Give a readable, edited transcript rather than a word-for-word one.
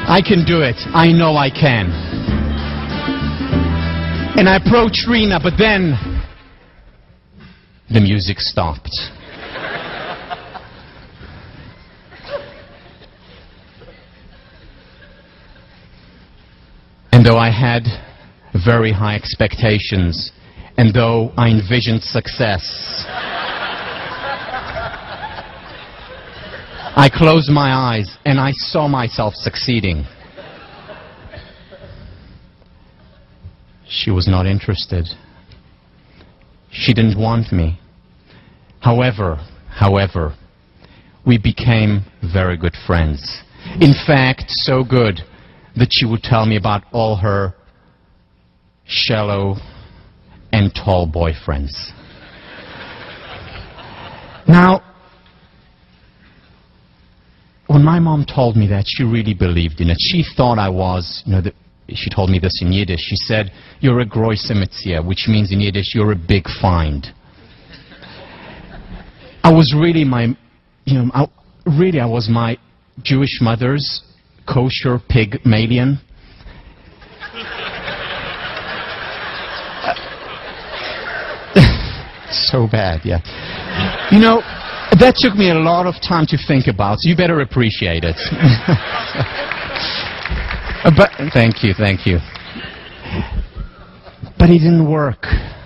I can do it. I know I can. And I approached Rena, but then the music stopped. And though I had very high expectations, and though I envisioned success, I closed my eyes and I saw myself succeeding. She was not interested. She didn't want me. However, we became very good friends. In fact, so good that she would tell me about all her shallow and tall boyfriends. Now, when my mom told me that, she really believed in it. She thought I was, she told me this in Yiddish. She said, "You're a große Metzier," which means in Yiddish, you're a big find. I was really I was my Jewish mother's kosher pygmalion. So bad, yeah. That took me a lot of time to think about, so you better appreciate it. But thank you. But it didn't work.